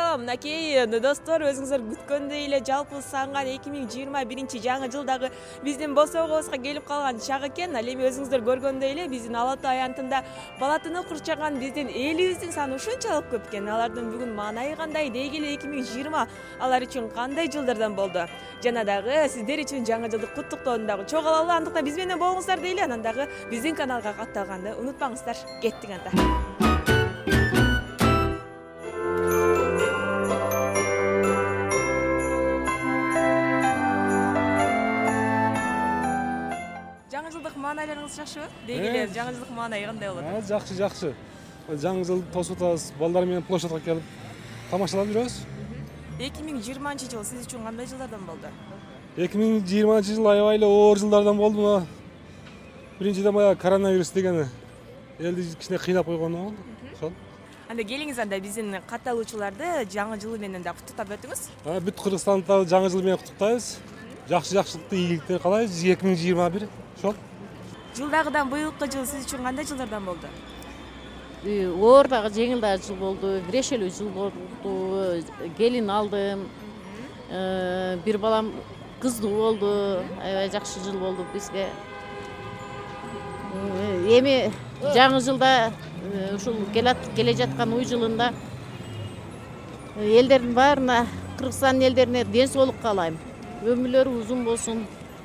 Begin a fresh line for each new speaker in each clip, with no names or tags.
мынакей достор, өзүңүздөр күткөндөй эле жалпы санган 2021 жаңы жылдагы биздин босогубузга келип калган чак экен. Ал эми өзүңүздөр көргөндөй эле биздин Ала Тоо аянтында балатыны курчаган биздин элибиздин саны ушунчалык көп экен. Алардын бүгүн маанайы кандай, дейгиле 2020 алар үчүн кандай жылдардан болду? Жана дагы сиздер үчүн жаңы жылдык куттуктоону дагы чогуу алалы, андыктан биз менен болуңуздар дейли. Анан дагы биздин каналга катталганды унутпаңыздар. Кеттик анда. Жаңы жылдык маанайларыңыз жакшыбы? Дейгиле жаңы жылдык маанайы кандай болот?
Жакшы, жакшы. Жаңы жыл тосуп атабыз, балдар менен площадьга келип тамашалап жүрөбүз.
2020 жыл сиз үчүн кандай жылдардан болду?
2020 жыл аябай эле оор жылдардан болду. Биринчиден баягы коронавирус деген элди кичине кыйнап койгону болду. Ошол.
Анда келиңиз, анда биздин катталуучуларды жаңы жылы менен да куттуктап өтүңүз.
Бүт Кыргызстанды жаңы жыл менен куттуктайбыз. Жакшы-жакшылыктуу ийгиликтер каалайбыз 2021. Ошол.
Жылдагыдан быйылкы жыл сиз үчүн кандай жылдардан болду?
Оор дагы жеңил дагы жыл болду, кирешелүү жыл болду, келин алдым, бир балам кыздуу болду, аябай жакшы жыл болду бизге. Эми жаңы жылда ушул келе жаткан уй жылында элдердин баарына, Кыргызстан элдерине ден соолук каалайм. Өмүрлөрү узун болсун.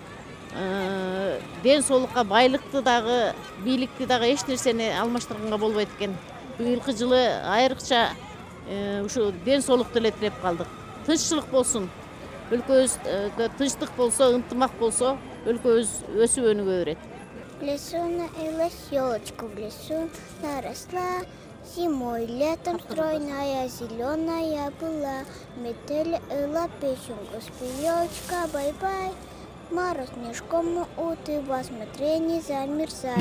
Ден соолукка байлыкты дагы, бийликти дагы эч нерсени алмаштырганга болбойт экен. Быйылкы жылы айрыкча ушу ден соолукту эле тилеп калдык. Тынччылык болсун. Өлкөбүздө тынчтык болсо, ынтымак болсо, өлкөбүз өсүп өнүгө берет.
В лесу наилась елочка, в лесу наросла, зимой, летом стройная, зеленая была. Метель ыла песенку спи, елочка, бай-бай. Мороз снежком утыва, смотри, не замерзай.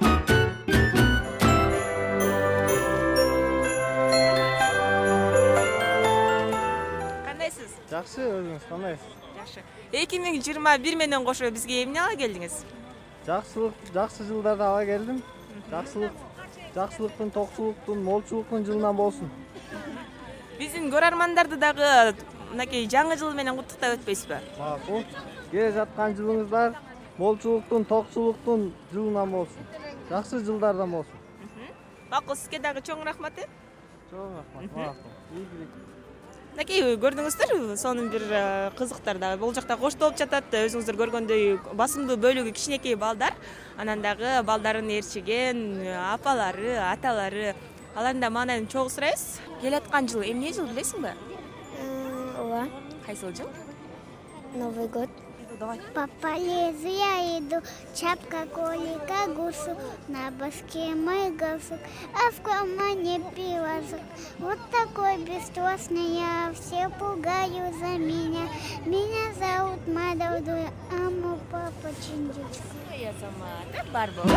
Кандайсыз?
Жакшы, өзүңүз кандайсыз?
Жакшы. 2021 менен кошо бизге эмне ала келдиңиз?
Жакшы жылдарды ала келдим. Жакшылыктын, токчулуктун, молчулуктун жылынан болсун.
Биздин көрөрмандарды дагы мынакей жаңы жыл менен куттуктап өтпөйсүзбү?
Макул. Келе жаткан жылыңыздар молчулуктун, токчулуктун жылынан болсун. Жакшы жылдардан болсун.
Макул, сизге дагы чоң рахмат.
Чоң рахмат. Ийгилик.
Мынакей көрдүңүздөр, сонун бир кызыктар дагы бул жакта коштолуп жатат. Өзүңүздөр көргөндөй басымдуу бөлүгү кичинекей балдар. Анан дагы балдарын ээрчиген апалары, аталары. Алардын да маанайын чогуу сурайбыз. Келаткан жыл эмне жыл билесиңби?
Ооба.
Кайсыл жыл?
Новый год.
Давай.
По полезу я иду, чапка колика гусу, на башке мой галстук, а в кармане пивасок. Вот такой бесстрастный я, все пугаю за меня. Меня зовут Мадалдуя, а мой папа Чингис.
Я сама. Так бар болот.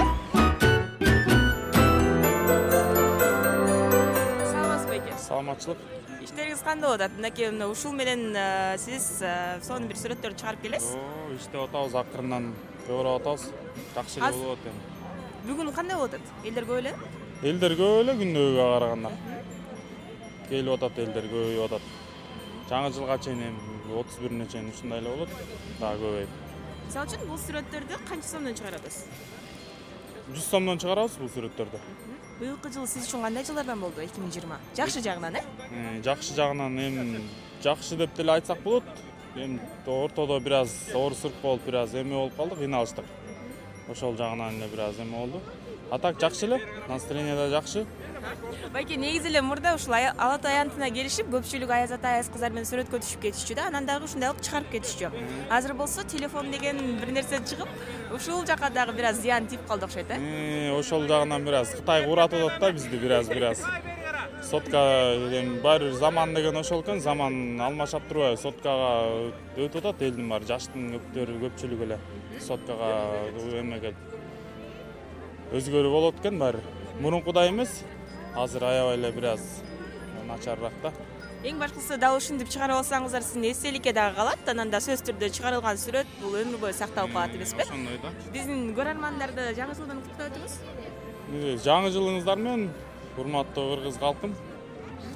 Саламатсызбы эке?
Саламатчылык.
Иштериңиз кандай болот? Мынакей ушул менен сиз сонун бир сүрөттөрдү чыгарып келесиз.
Иштеп атабыз, акырындан өөрөп атабыз. Жакшы эле болуп атат.
Бүгүн кандай болот? Элдер көп эле?
Элдер көп эле күндөгүгө караганда. Келип атат, элдер көбөйүп атат. Жаңы жылга чейин 31-не чейин ушундай эле болот. Дагы көбөйүп.
Мисалы үчүн бул сүрөттөрдү канча сомдон чыгарабыз?
100 сомдон чыгарабыз бул сүрөттөрдү.
Быйылкы жыл сиз үчүн кандай жылдардан болду 2020? Жакшы жагынан,
Жакшы жагынан жакшы деп деле айтсак болот. Ортодо бир аз оорсурук болуп, бир аз эме болуп калдык, кыйналыштык. Ошол жагынан эле бир аз эме болду. А так жакшы эле, настроение да жакшы.
Байке, негизи эле мурда ушул Ала Тоо аянтына келишип, көпчүлүк аяз ата, аяз кыздар менен сүрөткө түшүп кетишчү да, анан дагы ушундай кылып чыгарып кетишчү. Азыр болсо телефон деген бир нерсе чыгып, ушул жака дагы бир аз зыян тип калды окшойт,
Ошол жагынан бир аз Кытай кууратып атат да бизди бир аз. Сотка баары заман деген ошол экен, заман алмашап турбайбы, соткага өтүп атат элдин баары, жаштын көпчүлүгү эле соткага эмеге өзгөрүү болот экен баары. Мурункудай эмес, азыр аябай эле бир аз начарыраак да.
Эң башкысы дал ушинтип чыгарып алсаңыздар сиздин эстеликке дагы калат, анан да сөзсүз түрдө чыгарылган сүрөт бул өмүр бою сакталып калат эмеспи?
Ошондой да.
Биздин көрөрмандарды жаңы жылдан куттуктап өтүңүз.
Жаңы жылыңыздар менен, урматтуу кыргыз калкым.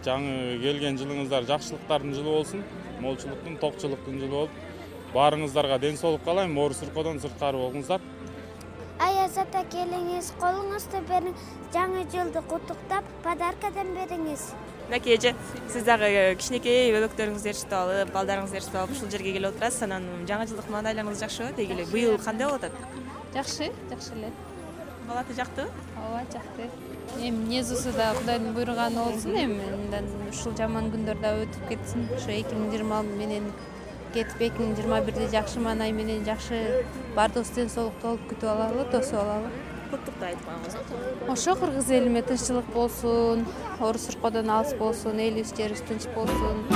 жаңы келген жылыңыздар жакшылыктардын жылы болсун, молчулуктун, токчулуктун жылы болуп, баарыңыздарга ден соолук каалайм, оор сыркоодон сырткары болуңуздар.
Аяз ата келиңиз, колуңузду бериңиз, жаңы жылды куттуктап, подаркадан бериңиз.
Мынакей эже, сиз дагы кичинекей бөлөктөрүңүздү ээрчитип алып, балдарыңызды ээрчитип алып ушул жерге келип отурасыз. Анан жаңы жылдык маанайларыңыз жакшыбы? Дегиле, быйыл кандай болуп атат?
Жакшы эле.
Балаты жактыбы?
Ооба, жакты. Эми незусу да Кудайдын буйруганы болсун, эми мындан ушул жаман күндөр да өтүп кетсин. Ошо 2020 менен кетип 2021 жакшы маанай менен жакшы бардыгыбыз ден соолуктуу болуп күтүп алалы, тосуп алалы.
Куттуктап айтып коюңуз.
Ошо кыргыз элиме тынччылык болсун, оор сыркоодон алыс болсун, элибиз жерибиз тынч болсун.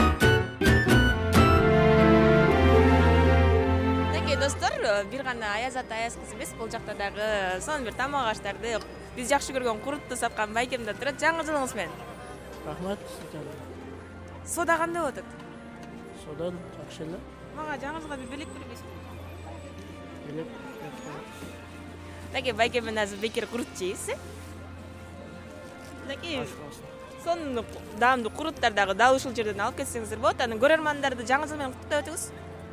Мынакей достор, бир гана Аяз ата Аяз кыз эмес, бул жакта дагы сонун бир тамак аштарды биз жакшы көргөн курутду саткан байкем да турат. Жаңы жылыңыз менен.
Рахмат.
Сода кандай болуп атат?
Содан жакшы эле.
Мага жаңы жылга бир белек бербейсизби?
Белек.
Мынакей байкем менен азыр бекер курут жейбиз, Мынакей сонун даамдуу куруттар дагы дал ушул жерден алып кетсеңиздер болот. Анан көрөрмандарды жаңы жыл менен куттуктап өтүңүз.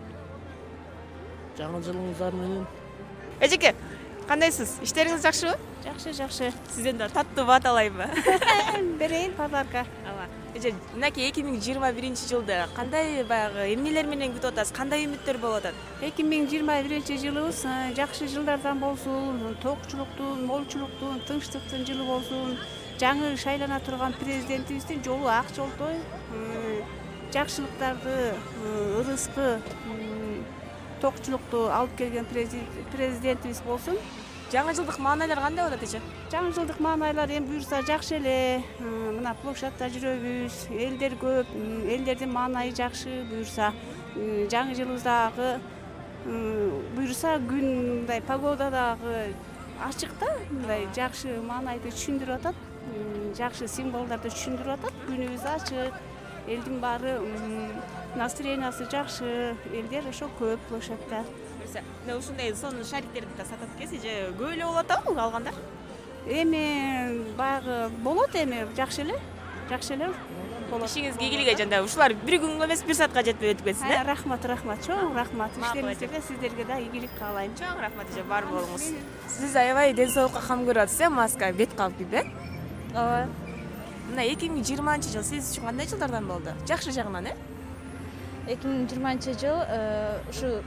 Жаңы жылыңыздар менен.
Эжеке, кандайсыз? Иштериңиз жакшыбы?
Жакшы.
Сизден да таттуу бат алайынбы?
Берейин подарка.
Ооба. Эже, мынакей 2021-жылды кандай баягы эмнелер менен күтүп атасыз? Кандай үмүттөр болуп атат?
2021-жылыбыз жакшы жылдардан болсун, токчулуктун, молчулуктун, тынчтыктын жылы болсун. Жаңы шайлана турган президентибиздин жолу ак жолтой, жакшылыктарды, ырыскы, токчулукту алып келген президентибиз болсун.
Жаңы жылдык маанайлар кандай болот эже?
Жаңы жылдык маанайлар эми буюрса жакшы эле. Мына площадьта жүрөбүз, элдер көп, элдердин маанайы жакшы буюрса. Жаңы жылыбыздагы буюрса күн мындай погода дагы ачык да, мындай жакшы маанайды түшүндүрүп атат. Жакшы символдорду түшүндүрүп атат. Күнүбүз ачык, элдин баары настроениясы жакшы, элдер ошо көп площадьта.
Мына ушундай сонун шариктерди да сатат экенсиз, же көп эле болуп атабы алгандар?
Эми баягы болот, эми жакшы эле болот.
Ишиңизге ийгилик жанда ушулар бир күнгө эмес, бир саатка жетпей өтүп кетсин, э?
Рахмат, чоң рахмат. Иштериңизге сиздерге да ийгилик каалайм.
Чоң рахмат эже, бар болуңуз. Сиз аябай ден соолукка кам көрүп атасыз, маска, бет калып кийип, э?
Ооба.
Мына 2020-жыл сиз үчүн кандай жылдардан болду? Жакшы жагынан, э?
2020-жыл ушу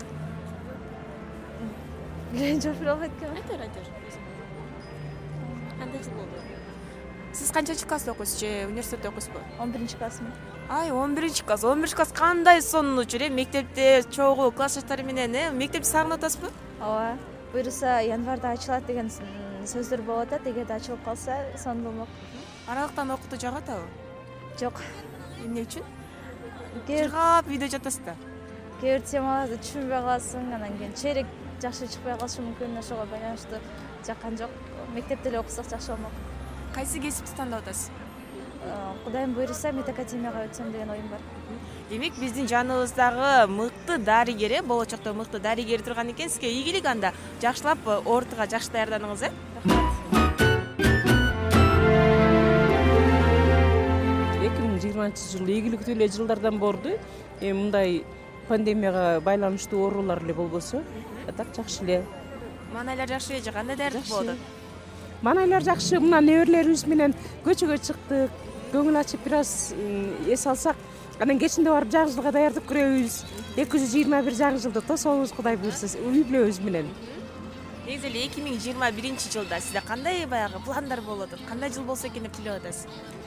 Жок билбей кеткен.
Айтыр. Кандай жыл болду? Сиз канчанчы класста окуйсуз же университетте окуйсузбу?
11-классмын.
Ай, 11-класс. 11-класс кандай сонун учур, мектепте чогуу классташтары менен, мектепти сагынып атасызбы?
Ооба. Буюрса январда ачылат деген сөздөр болуп атат. Эгерде ачылып калса, сонун болмок.
Аралыктан окутуу жагат атабы?
Жок.
Эмне үчүн? Жыргап үйдө жатасыз да.
Кээ бир темаларды түшүнбөй каласың, анан кийин чейрек жакшы чыкпай калышы мүмкүн, ошого байланыштуу жаккан жок. Мектепте эле окусак жакшы болмок.
Кайсы кесипти тандап атасыз?
Кудайым буйруса, медакадемияга өтсөм деген оюм бар.
Демек, биздин жаныбыздагы мыкты дарыгер, болочокто мыкты дарыгер турган экен. Сизге ийгилик анда. Жакшылап оорутууга жакшы даярданыңыз, э?
2020-жыл ийгиликтүү эле жылдардан борду. Мындай пандемияга байланыштуу оорулар эле болбосо, так жакшы эле.
Маанайлар жакшы же кандай даярдык болду?
Маанайлар жакшы. Мына неберелерибиз менен көчөгө чыктык. Көңүл ачып бир аз эс алсак, анан кечинде барып жаңы жылга даярдык көрөбүз. 221 жаңы жылды тособуз, Кудай буйруса, үй бүлөбүз менен.
Негизи эле 2021-жылда сизде кандай баягы пландар болуп атат? Кандай жыл болсо экен деп тилеп атасыз?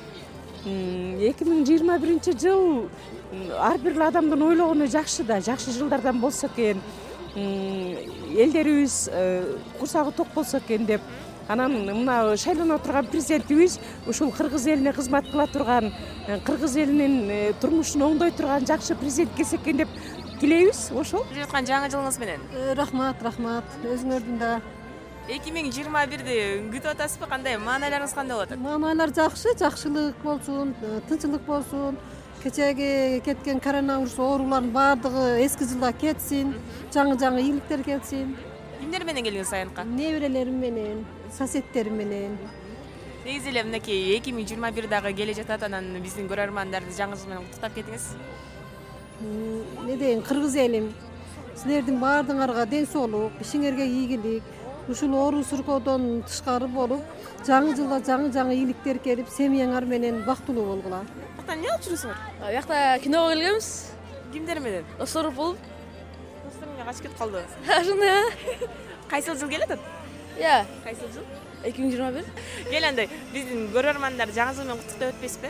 2021-жыл ар бир адамдын ойлогону жакшы да, жакшы жылдардан болсо экен, элдерибиз курсагы ток болсо экен деп. Анан мына шайлана турган президентибиз ушул кыргыз элине кызмат кыла турган, кыргыз элинин турмушун оңдой турган жакшы президент келсе экен деп тилейбиз. Ошол.
Келе жаткан жаңы жылыңыз менен.
Рахмат. Өзүңөрдүн да.
2021-ди күтүп атасызбы? Кандай маанайларыңыз кандай болот?
Маанайлар жакшы, жакшылык болсун, тынчылык болсун. Кечеги кеткен коронавирус оорулардын баардыгы эски жылда кетсин, жаңы ийгиликтер келсин.
Кимдер менен келдиңиз аянтка?
Неберелерим менен, соседтерим менен.
Негизи эле мынакей 2021 дагы келе жатат, анан биздин көрөрмандарды жаңы жыл менен куттуктап кетиңиз.
Не дейин, кыргыз элим, силердин баардыгыңарга ден соолук, ишиңерге ийгилик, ушул оору суркоодон тышкары болуп, жаңы жылда жаңы ийгиликтер келип, семьяңар менен бактылуу болгула.
Бактан эмне кылып жүрүсүңөр?
Бияқта киного келгенбиз.
Кимдер менен?
Достор болуп.
Достор менен качып кетип калдыңыз.
Ошондой.
Кайсыл жыл келатат?
Иә.
Кайсыл жыл?
2021.
Кел андай, биздин көрөрмандар жаңы жыл менен куттуктап өтпөйсүзбү?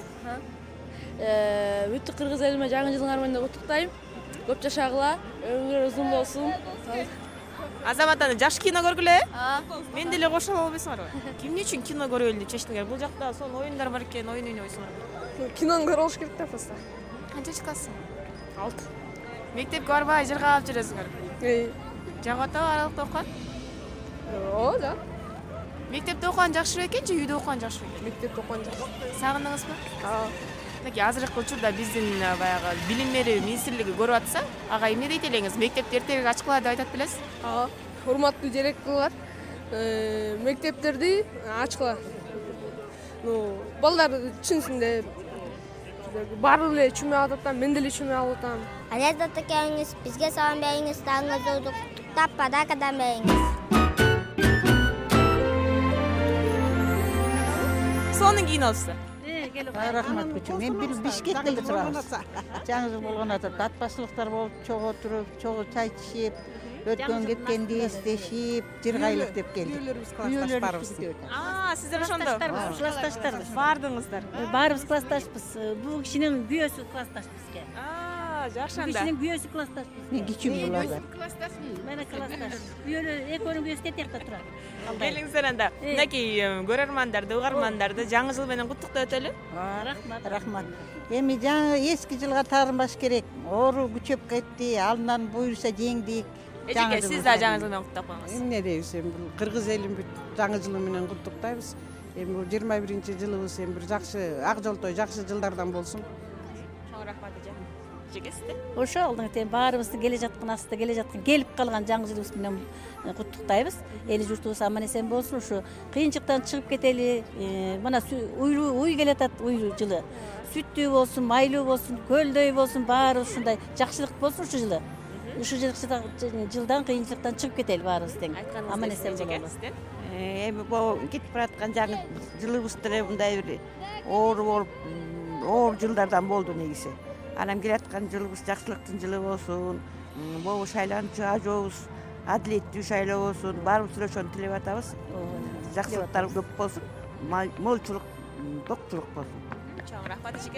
Бүт кыргыз элиме жаңы жылыңар менен куттуктайм. Көп жашагыла, өмүрүңөр узун болсун.
Азамат аны жакшы кино көргүлө? Мен деле кошо албайсыңарбы? Ким үчүн кино көрөлү деп чечтиңер? Бул жакта сонун оюндар бар экен, оюн ойнойсуңар.
Кинону көрүп алыш керек да просто.
Канчанчы классың?
6.
Мектепке барбай жыргап жүрөсүңөр. Жагып атабы аралыкта окуган?
Ооба, жак.
Мектепте окуган жакшырак экен же үйдө окуган жакшырак экен?
Мектепте окуган жакшы.
Сагындыңызбы? Мынакей азыркы учурда биздин баягы билим берүү министрлиги көрүп атса, ага эмне дейт элеңиз? Мектепти эртерээк ачкыла деп айтат белесиз?
Урматтуу директорлор, мектептерди ачкыла. Балдар түшүнсүн деп баары эле чүмө алып атам, мен деле чүмө алып атам.
Алезат экениңиз, бизге салам бериңиз, таңыңызды куттуктап падакадан бериңиз.
Сонун киносу.
Рахмат күчүм. Мен бир Бишкекте турабыз. Жаңы жыл болгондо татпашылыктар болуп, чогуу туруп, чогуу чай ичип, өткөн кеткенди эстешип, жыргайлык деп келдик.
Классташпарбыз. Сиздер ошондо?
Классташтарбыз.
Бардыңыздар.
Баарыбыз классташпыз. Бул кишинин күйөөсү классташ бизге.
Жакшы анда.
Кишинин күйөөсү классташ. Мен кичүүм булардан. Мен классташ. Күйөөлөр экөөнүн күйөөсү тетиякта турат.
Келиңиздер анда. Мынакей көрөрмандарды, угармандарды жаңы жыл менен куттуктап өтөлү.
Рахмат. Эми жаңы эски жылга таарынбаш керек. Оору күчөп кетти, алдынан буюрса жеңдик.
Эжеке, сиз да жаңы жыл менен куттуктап коюңуз.
Эмне дейбиз, эми бул кыргыз элин бүт жаңы жылы менен куттуктайбыз. Эми бул 21-жылыбыз эми бир жакшы ак жолтой, жакшы жылдардан болсун.
Чоң рахмат эже. Эжекесизде?
Ошо алдың тең баарыбызды келе жаткан асты келе жаткан келип калган жаңы жылыбыз менен куттуктайбыз. Эли журтубуз аман эсен болсун, ушу кыйынчыктан чыгып кетели. Мына уй келатат, уй жылы. Сүттүү болсун, майлуу болсун, көлдөй болсун, баары ушундай жакшылык болсун ушу жылы. Ушу жылдан кыйынчылыктан чыгып кетели баарыбыз тең. Аман эсен бололу.
Эми бул кетип бараткан жаңы жылыбыз деле мындай бир оору болуп, оор жылдардан болду негизи. Анан келаткан жылыбыз жакшылыктын жылы болсун. Могу шайланчу ажообуз адилеттүү шайлоо болсун. Баарыбыз ошону тилеп атабыз. Жакшылыктар көп болсун. Молчулук, токтулук болсун.
Чоң рахмат эжеке.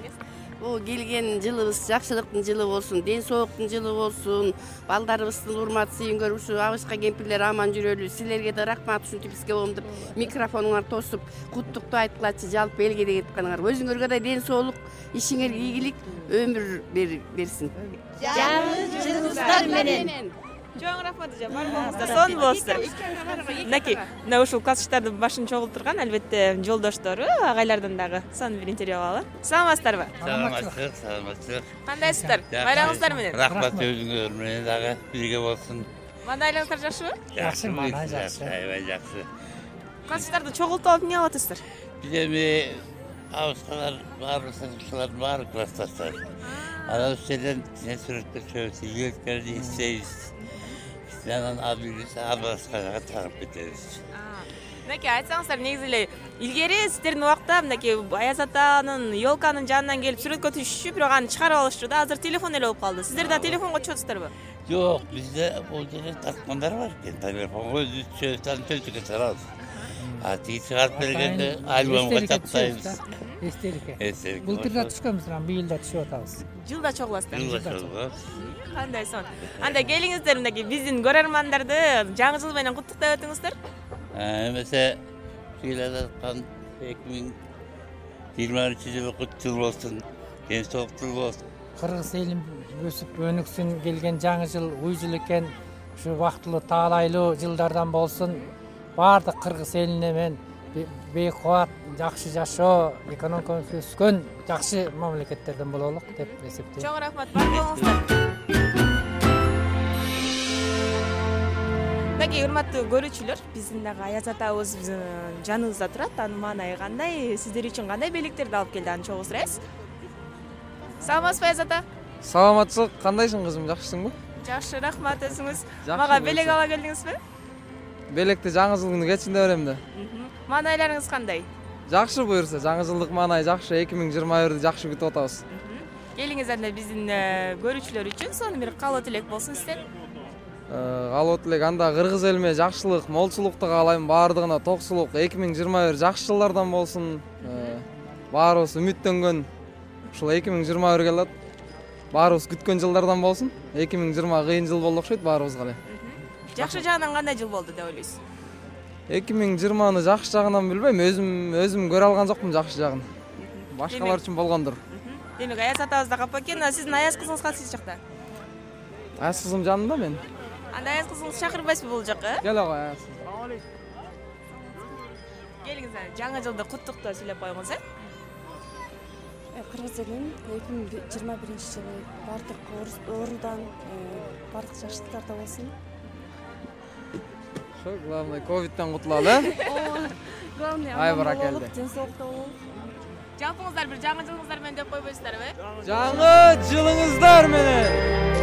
Бул келген жылыбыз жакшылыктын жылы болсун, ден соолуктун жылы болсун. Балдарыбыздын урмат сүйүнгөр ушу абышка кемпирлер аман жүрөлү. Силерге да рахмат ушинтип бизге болуп микрофонуңар тосуп, куттуктуу айткылачы, жалпы элге де кетип калыңар. Өзүңөргө да ден соолук, ишиңерге ийгилик, өмүр берсин.
Жаңы жылыңыздар менен.
Чоң рахмат эже, бар болуңуздар, сонун болуңуздар. Мынакей, мына ушул классташтардын башын чогултурган албетте жолдоштору, агайлардан дагы сонун бир интервью алалы. Саламатсыздарбы?
Саламатсыздар.
Кандайсыздар? Байрамыңыздар менен.
Рахмат өзүңөр менен дагы бирге болсун.
Мандайлыгыңыздар жакшыбы?
Жакшы, мана жакшы. Аябай жакшы.
Классташтарды чогултуп алып эмне кылып атасыздар?
Биз эми абыскалар, сыңгышалар баары классташтар. Анан ушул жерден сүрөттөр чөбүз, ийгиликтерди издейбиз. Анан абыскаларга тагып кетебиз.
Мынакей айтсаңыздар, негизи эле илгери сиздердин убакта мынакей Аяз атанын елканын жанынан келип сүрөткө түшүшүп, бирок аны чыгарып алышчу да, азыр телефон эле болуп калды. Сиздер да телефонго түшөсүздөрбү?
Жок, бизде бул жерде тарткандар бар экен. Телефонго өзүбүз түшөбүз, анан чөчкө чыгарабыз. Тиги чыгарып бергенде альбомго чаптайбыз. Эстеликке.
Былтыр да түшкөнбүз, быйыл да түшүп атабыз.
Жылда чогуласыздар.
Жылда чогулабыз.
Кандай сон. Анда келиңиздер, мынакей биздин көрөрмандарды жаңы жыл менен куттуктап өтүңүздөр.
Эмесе келе жаткан 2023-жылы кут жыл болсун, ден соолуктуу болсун.
Кыргыз элим өсүп өнүксүн, келген жаңы жыл уй жыл экен. Ушу убактылуу таалайлуу жылдардан болсун. Бардык кыргыз элине мен бейкубат, жакшы жашоо, экономикабыз өскөн жакшы мамлекеттерден бололук деп эсептейм.
Чоң рахмат, бар болуңуздар. мынакей урматтуу көрүүчүлөр, биздин дагы Аяз атабыз жаныбызда турат. Анын маанайы кандай? Сиздер үчүн кандай белектерди алып келди? Аны чогуу сурайбыз. Саламатсызбы Аяз ата?
Саламатчылык, кандайсың кызым, жакшысыңбы?
Жакшы, рахмат. Өзүңүз мага белек ала келдиңизби?
Белекти жаңы жылдын кечинде берем да.
Маанайларыңыз кандай?
Жакшы буюрса, жаңы жылдык маанай жакшы, 2021-ди жакшы күтүп атабыз.
Келиңиз анда биздин көрүүчүлөр үчүн сонун бир каалоо тилек болсун сизден.
Каалоо тилек анда кыргыз элиме жакшылык, молчулукту каалайм, баардыгына токсулук, 2021 жакшы жылдардан болсун. Баарыбыз үмүттөнгөн ушул 2021 келет. Баарыбыз күткөн жылдардан болсун. 2020 кыйын жыл болду окшойт баарыбызга эле.
Жакшы жагынан кандай жыл болду деп ойлойсуз?
2020-ны жакшы жагынан билбейм, өзүм көрө алган жокмун жакшы жагын. Башкалар үчүн болгондур.
Демек Аяз атабыз да капа экен. Сиздин Аяз кызыңыз кайсы жакта?
Аяз кызым жанында мен.
Анда Аяз кызыңыз чакырбайсызбы бул жака?
Кел ага Аяз.
Келиңиз, жаңы жылды куттуктоо сүйлөп коюңуз,
Кыргыз элим 2021-жылы бардык оорудан бардык жакшылыктарда болсун.
Главное, ковидтен кутулалы,
Главное,
аман болуп,
ден соолукта болуп.
Жалпыңыздар бир жаңы жылыңыздар менен деп койбойсуздарбы?
Жаңы жылыңыздар менен.